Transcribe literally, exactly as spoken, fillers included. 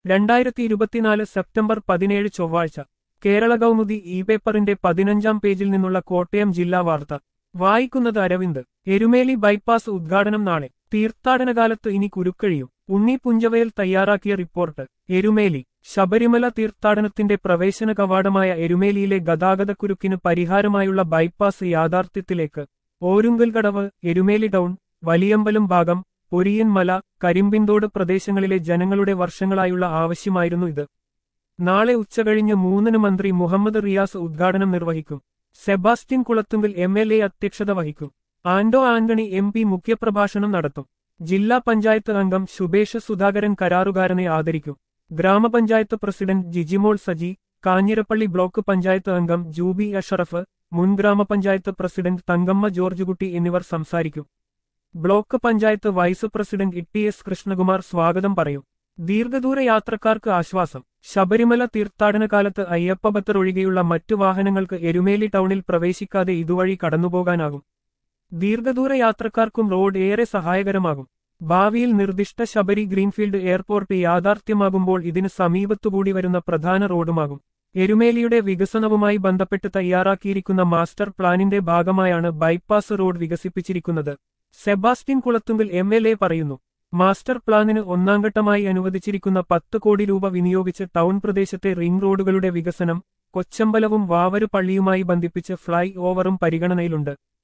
രണ്ടായിരത്തി ഇരുപത്തിനാല് സെപ്റ്റംബർ പതിനേഴ് ചൊവ്വാഴ്ച കേരള കൗമുദി ഇ പേപ്പറിന്റെ പതിനഞ്ചാം പേജിൽ നിന്നുള്ള കോട്ടയം ജില്ലാ വാർത്ത വായിക്കുന്നത് അരവിന്ദ്. എരുമേലി ബൈപ്പാസ് ഉദ്ഘാടനം നാളെ. തീർത്ഥാടനകാലത്ത് ഇനി കുരുക്കഴിയും. ഉണ്ണി പുഞ്ചവയൽ തയ്യാറാക്കിയ റിപ്പോർട്ട്. എരുമേലി. ശബരിമല തീർത്ഥാടനത്തിന്റെ പ്രവേശന കവാടമായ എരുമേലിയിലെ ഗതാഗതക്കുരുക്കിന് പരിഹാരമായുള്ള ബൈപ്പാസ് യാഥാർത്ഥ്യത്തിലേക്ക്. ഓരുങ്കൽകടവ്, എരുമേലി ടൗൺ, വലിയമ്പലം ഭാഗം, പൊരിയൻ മല, കരിമ്പിൻതോട് പ്രദേശങ്ങളിലെ ജനങ്ങളുടെ വർഷങ്ങളായുള്ള ആവശ്യമായിരുന്നു ഇത്. നാളെ ഉച്ചകഴിഞ്ഞ് മൂന്നിന് മന്ത്രി മുഹമ്മദ് റിയാസ് ഉദ്ഘാടനം നിർവഹിക്കും. Sebastian Kulathunkal M L A അധ്യക്ഷത വഹിക്കും. ആന്റോ ആന്റണി എം പി മുഖ്യപ്രഭാഷണം നടത്തും. ജില്ലാ പഞ്ചായത്ത് അംഗം ശുഭേഷ് സുധാകരൻ കരാറുകാരനെ ആദരിക്കും. ഗ്രാമപഞ്ചായത്ത് പ്രസിഡന്റ് ജിജിമോൾ സജി, കാഞ്ഞിരപ്പള്ളി ബ്ലോക്ക് പഞ്ചായത്ത് അംഗം ജൂബി അഷറഫ്, മുൻ ഗ്രാമപഞ്ചായത്ത് പ്രസിഡന്റ് തങ്കമ്മ ജോർജുകുട്ടി എന്നിവർ സംസാരിക്കും. Block panchayat vice president E S Krishnakumar സ്വാഗതം പറയും. ദീർഘദൂര യാത്രക്കാർക്ക് ആശ്വാസം. ശബരിമല തീർത്ഥാടനകാലത്ത് അയ്യപ്പഭക്തർ ഒഴികെയുള്ള മറ്റു വാഹനങ്ങൾക്ക് എരുമേലി ടൗണിൽ പ്രവേശിക്കാതെ ഇതുവഴി കടന്നുപോകാനാകും. ദീർഘദൂര യാത്രക്കാർക്കും റോഡ് ഏറെ സഹായകരമാകും. ഭാവിയിൽ നിർദ്ദിഷ്ട ശബരി ഗ്രീൻഫീൽഡ് എയർപോർട്ട് യാഥാർത്ഥ്യമാകുമ്പോൾ ഇതിന് സമീപത്തുകൂടി വരുന്ന പ്രധാന റോഡുമാകും. എരുമേലിയുടെ വികസനവുമായി ബന്ധപ്പെട്ട് തയ്യാറാക്കിയിരിക്കുന്ന മാസ്റ്റർ പ്ലാനിന്റെ ഭാഗമായാണ് ബൈപ്പാസ് റോഡ് വികസിപ്പിച്ചിരിക്കുന്നത്. Sebastian Kulathunkal M L A പറയുന്നു. മാസ്റ്റർ പ്ലാനിന് ഒന്നാംഘട്ടമായി അനുവദിച്ചിരിക്കുന്ന പത്ത് കോടി രൂപ വിനിയോഗിച്ച് ടൗൺ പ്രദേശത്തെ റിംഗ് റോഡുകളുടെ വികസനം, കൊച്ചമ്പലവും വാവരു പള്ളിയുമായി ബന്ധിപ്പിച്ച് ഫ്ളൈ ഓവറും പരിഗണനയിലുണ്ട്.